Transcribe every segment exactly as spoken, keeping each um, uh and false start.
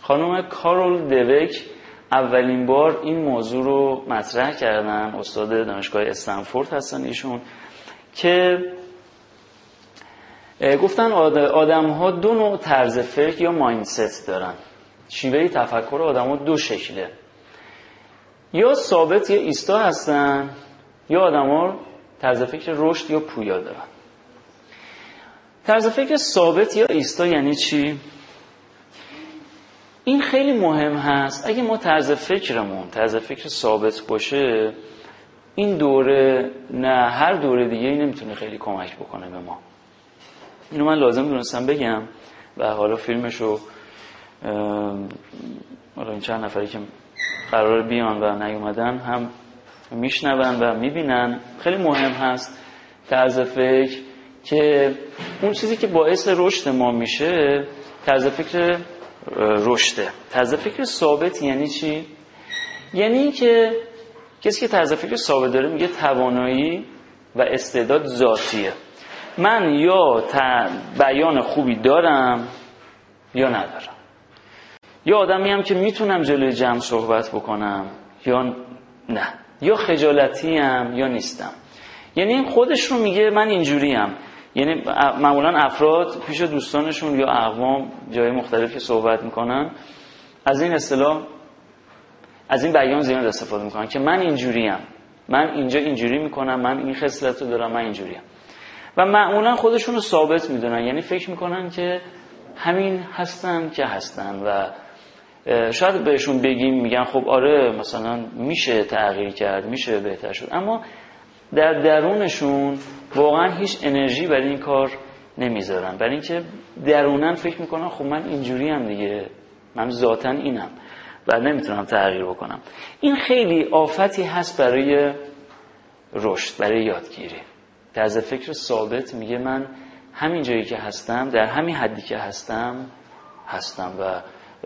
خانم کارول دوک اولین بار این موضوع رو مطرح کردن. استاد دانشگاه استنفورد هستن ایشون، که گفتن آدم ها دو نوع طرز فکر یا مایندست دارن. شیوه تفکر آدم ها دو شکله، یا ثابت یا ایستا هستن، یا آدم ها طرز فکر رشد یا پویا دارن. طرز فکر ثابت یا ایستا یعنی چی؟ این خیلی مهم هست. اگه ما طرز فکرمون طرز فکر ثابت باشه، این دوره نه هر دوره دیگه ای نمیتونه خیلی کمک بکنه به ما. اینو من لازم دونستم بگم و حالا فیلمشو حالا این چند نفری که قرار بیان و نیومدن هم میشنون و میبینن. خیلی مهم هست طرز فکر، که اون چیزی که باعث رشد ما میشه طرز فکر رشده. طرز فکر ثابت یعنی چی؟ یعنی این که کسی که طرز فکر ثابت داره میگه توانایی و استعداد ذاتیه. من یا بیان خوبی دارم یا ندارم، یا آدمی هم که میتونم جلوی جمع صحبت بکنم یا نه، یا خجالتی ام یا نیستم. یعنی این خودش رو میگه من اینجوری ام. یعنی معمولا افراد پیش دوستانشون یا اقوام جای مختلف که صحبت میکنن از این اصطلاح از این بیان زیاد استفاده میکنن که من اینجوری ام، من اینجا اینجوری میکنم، من این خصلت رو دارم، من اینجوری ام. و معمولا خودشون رو ثابت میدونن، یعنی فکر میکنن که همین هستن که هستن و شاید بهشون بگیم میگن خب آره مثلا میشه تغییر کرد، میشه بهتر شد، اما در درونشون واقعا هیچ انرژی برای این کار نمیذارن، برای اینکه درونن فکر میکنن خب من اینجوری ام دیگه، من ذاتاً اینم و نمیتونم تغییر بکنم. این خیلی آفتی هست برای رشد، برای یادگیری. طرز فکر ثابت میگه من همین جایی که هستم، در همین حدی که هستم هستم و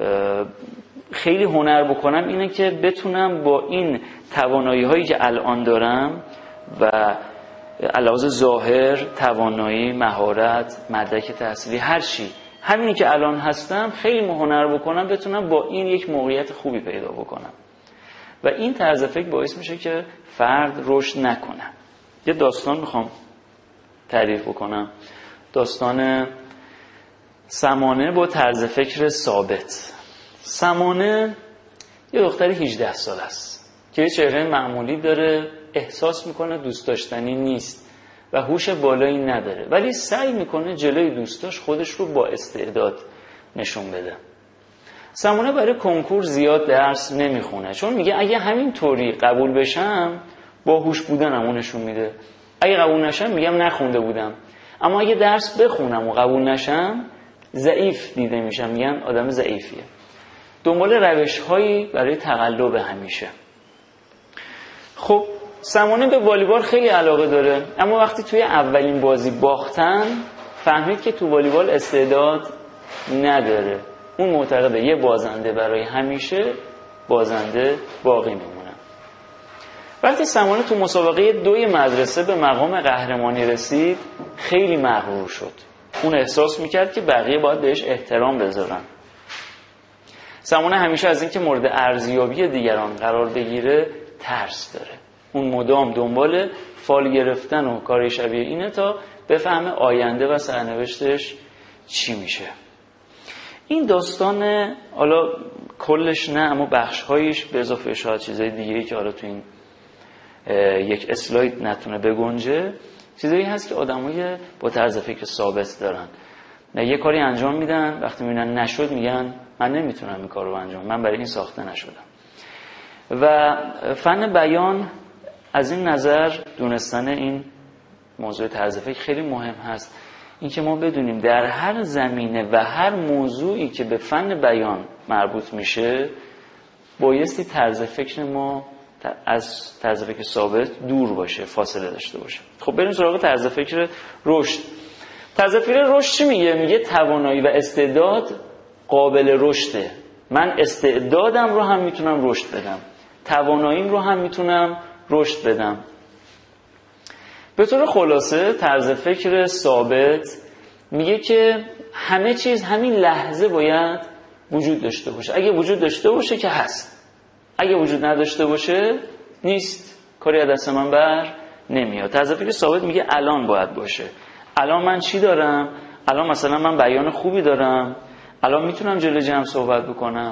خیلی هنر بکنم اینه که بتونم با این توانایی هایی که الان دارم و علاوه ظاهر، توانایی، مهارت، مدرک تحصیلی، هر چی، همینی که الان هستم خیلی هنر بکنم بتونم با این یک موقعیت خوبی پیدا بکنم. و این طرز فکر باعث میشه که فرد رشد نکنه. یه داستان میخوام تعریف بکنم، داستان سمانه با طرز فکر ثابت. سمانه یه دختر هجده ساله است که یه چهره معمولی داره، احساس میکنه دوست داشتنی نیست و هوش بالایی نداره، ولی سعی میکنه جلوی دوستاش خودش رو با استعداد نشون بده. سمانه برای کنکور زیاد درس نمیخونه، چون میگه اگه همین طوری قبول بشم با هوش بودنمو نشون میده، اگه قبول نشم میگم نخونده بودم، اما اگه درس بخونم و قبول نشم ضعیف دیده میشم، میگن آدم ضعیفیه. دنبال روش‌هایی برای تقلب همیشه. خب سمانه به والیبال خیلی علاقه داره، اما وقتی توی اولین بازی باختن فهمید که تو والیبال استعداد نداره. اون معتقده یه بازنده برای همیشه بازنده باقی میمونه. وقتی سمانه تو مسابقه دوی مدرسه به مقام قهرمانی رسید خیلی مغرور شد. اون احساس میکرد که بقیه باید بهش احترام بذارن. سمانه همیشه از اینکه مورد ارزیابی دیگران قرار بگیره ترس داره. اون مدام دنبال فال گرفتن و کار شبیه اینه تا بفهمه آینده و سرنوشتش چی میشه. این داستان حالا کلش نه، اما بخش‌هایش به اضافه شاید چیزای دیگه‌ای که حالا تو این یک اسلاید نتونه بگنجه، چیزایی هست که آدمای با طرز فکر ثابت دارن. نه یه کاری انجام میدن، وقتی میبینن نشد میگن من نمیتونم این کارو انجام، من برای این ساخته نشدم. و فن بیان از این نظر دونستن این موضوع طرز فکر خیلی مهم هست. اینکه ما بدونیم در هر زمینه و هر موضوعی که به فن بیان مربوط میشه بایستی طرز فکر ما از طرز فکر ثابت دور باشه، فاصله داشته باشه. خب بریم سراغ طرز فکر رشد. طرز فکر رشد چی میگه؟ میگه توانایی و استعداد قابل رشده. من استعدادم رو هم میتونم رشد بدم، تواناییم رو هم میتونم رشد بدم. به طور خلاصه طرز فکر ثابت میگه که همه چیز همین لحظه باید وجود داشته باشه. اگه وجود داشته باشه که هست، اگه وجود نداشته باشه نیست، کاری از دست من بر نمیاد. طرز فکر ثابت میگه الان باید باشه. الان من چی دارم؟ الان مثلا من بیان خوبی دارم، الان میتونم جلوی جمع صحبت بکنم.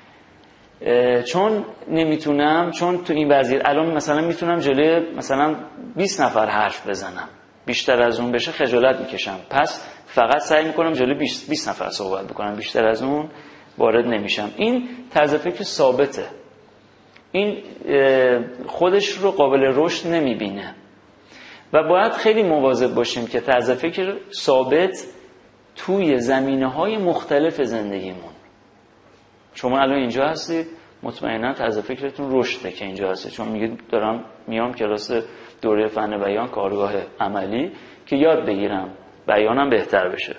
چون نمیتونم، چون تو این وضعیت الان مثلا میتونم جلوی مثلا بیست نفر حرف بزنم، بیشتر از اون بشه خجالت میکشم، پس فقط سعی میکنم جلوی بیست نفر صحبت بکنم، بیشتر از اون وارد نمیشم. این طرز فکر ثابته، این خودش رو قابل رشد نمیبینه و باید خیلی مواظب باشیم که طرز فکر ثابت توی زمینه‌های مختلف زندگیمون. شما الان اینجا هستید، مطمئنا طرز فکرتون رشده که اینجا هستید، چون میگید دارم میام کلاس دوره فن بیان، کارگاه عملی که یاد بگیرم بیانم بهتر بشه.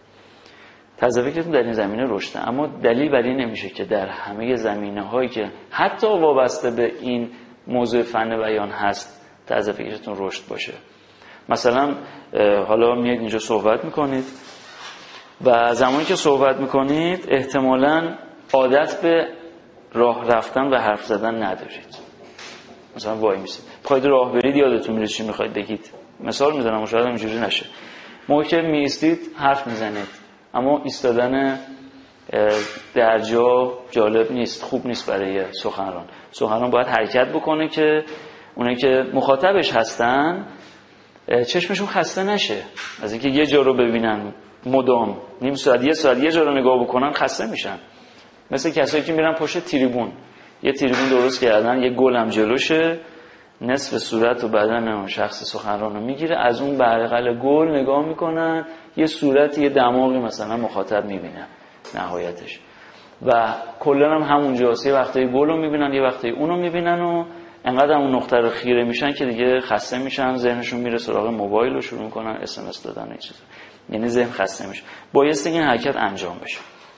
طرز فکرتون در این زمینه رشده، اما دلیل بر این نمیشه که در همه زمینه‌هایی که حتی وابسته به این موضوع فن بیان هست طرز فکرتون رشد باشه. مثلا حالا میاد اینجا صحبت میکنید و زمانی که صحبت میکنید احتمالاً عادت به راه رفتن و حرف زدن ندارید. مثلا وای میسید بخواید راه برید یادتون میره چی میخواید بگید. مثال میزنم شاید اینجوری نشه. موقعی که میایستید حرف میزنید، اما ایستادن در جا جالب نیست، خوب نیست برای سخنران. سخنران باید حرکت بکنه که اونایی که مخاطبش هستن چشمشون خسته نشه از اینکه یه جا رو ببینن مدام، نیم ساعت یه ساعت یه جا رو نگاه بکنن خسته میشن. مثل کسایی که میرن پشت تریبون، یه تریبون درست کردن، یه گلم جلوشه، نصف صورت و بدن اون شخص سخنران رو میگیره، از اون برقل گل نگاه میکنن، یه صورت یه دماغی مثلا مخاطب میبینن نهایتش و کلا هم همونجاست. یه وقتایی گل رو میبینن، یه وقتایی اون رو میبینن و انقدر اون نقطه رو خیره میشن که دیگه خسته میشن، ذهنشون میره سراغ موبایل و شروع میکنن اس ام اس دادن و این چیزا، یعنی ذهن خسته میشه. بایسته این حرکت انجام بشه.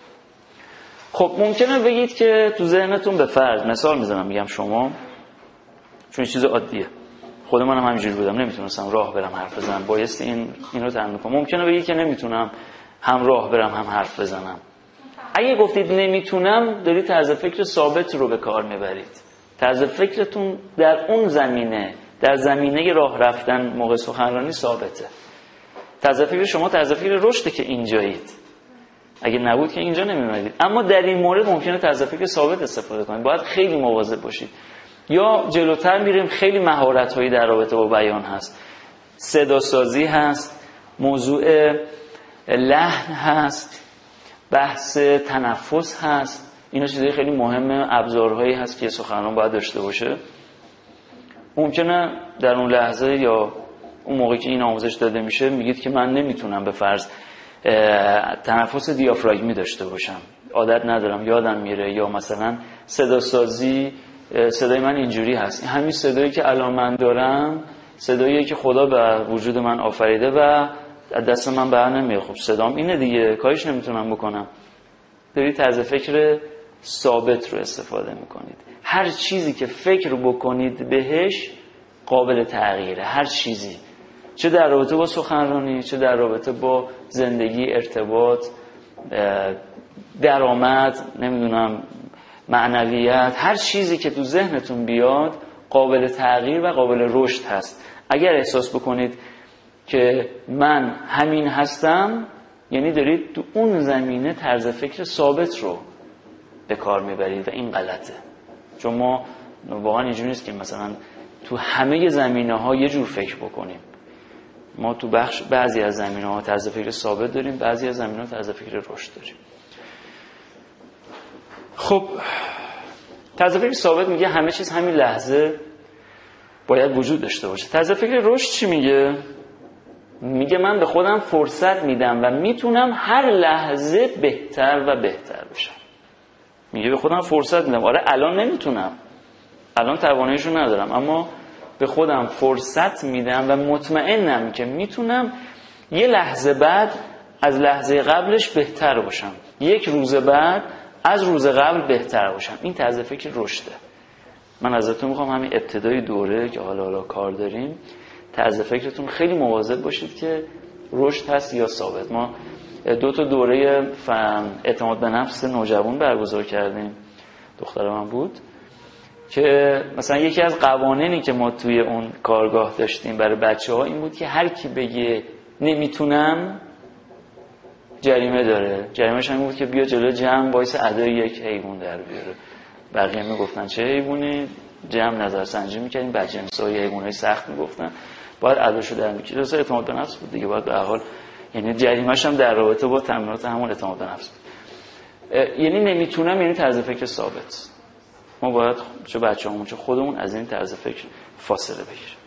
خب ممکنه بگید که تو ذهنتون به فرض مثال میزنم، میگم شما، چون چیز عادیه، خود منم همینجوری بودم، نمیتونستم راه برم حرف بزنم، بایسته این اینو تمرین کنم. ممکنه بگید که نمیتونم هم راه برم هم حرف بزنم. اگه گفتید نمیتونم، دارید طرز فکر ثابت رو به کار میبرید. طرز فکرتون در اون زمینه، در زمینه راه رفتن موقع سخنرانی ثابته. طرز فکر شما طرز فکر رشده که اینجایید، اگه نبود که اینجا نمی‌اومدید. اما در این مورد ممکنه طرز فکر ثابت استفاده کنید. باید خیلی مواظب باشید. یا جلوتر میریم، خیلی مهارت‌هایی در رابطه با بیان هست، صدا سازی هست، موضوع لحن هست، بحث تنفس هست. اینا چیزای خیلی مهمه، ابزارهایی هست که سخنران باید داشته باشه. ممکنه در اون لحظه یا اون موقعی که این آموزش داده میشه میگید که من نمیتونم به فرض تنفس دیافراگمی داشته باشم، عادت ندارم، یادم میره، یا مثلا صدا سازی، صدای من اینجوری هست، همین صدایی که الان من دارم صداییه که خدا به وجود من آفریده و دست من بر نمیاد. خب صدام اینه دیگه، کاریش نمیتونم بکنم. دارید طرز فکر ثابت رو استفاده میکنید. هر چیزی که فکر بکنید بهش قابل تغییره، هر چیزی، چه در رابطه با سخنرانی، چه در رابطه با زندگی، ارتباط، درآمد، نمیدونم معنویت، هر چیزی که تو ذهنتون بیاد قابل تغییر و قابل رشد هست. اگر احساس بکنید که من همین هستم، یعنی دارید تو اون زمینه طرز فکر ثابت رو به کار میبرید و این غلطه. چون ما واقعا اینجوری نیست که مثلا تو همه زمینه ها یه جور فکر بکنیم. ما تو بخش بعضی از زمینه ها طرز فکر ثابت داریم، بعضی از زمینه ها طرز فکر رشد داریم. خب طرز فکر ثابت میگه همه چیز همین لحظه باید وجود داشته باشه. طرز فکر رشد چی میگه؟ میگه من به خودم فرصت میدم و میتونم هر لحظه بهتر و بهتر بشم. میگه به خودم فرصت میدم. آره الان نمیتونم، الان تواناییشو ندارم، اما به خودم فرصت میدم و مطمئنم که میتونم یه لحظه بعد از لحظه قبلش بهتر باشم، یک روز بعد از روز قبل بهتر باشم. این طرز فکر رشده. من ازتون میخوام همین ابتدای دوره که حالا حالا کار داریم، طرز فکرتون خیلی مواظب باشید که رشد هست یا ثابت. ما دو تا دوره اعتماد به نفس نوجوان برگزار کردیم، دختر من بود، که مثلا یکی از قوانینی که ما توی اون کارگاه داشتیم برای بچه‌ها این بود که هر کی بگه نمیتونم جریمه داره. جریمه‌ش این بود که بیا جلوی جمع وایس ادای یک حیوان در بیاره. بقیه میگفتن چه حیوانی، جمع نظرسنجی می‌کردیم، بدجنس‌های حیوانای سخت میگفتن، باید اداشو در می‌کرد. اصلا اعتماد به نفس بود دیگه، باید به هر حال، یعنی جریمه‌ش هم در رابطه با تمرینات همون اعتماد به نفس بود. یعنی نمیتونم یعنی طرز فکر ثابت. ما باید چه بچه‌هامون چه خودمون از این طرز فکر فاصله بگیریم.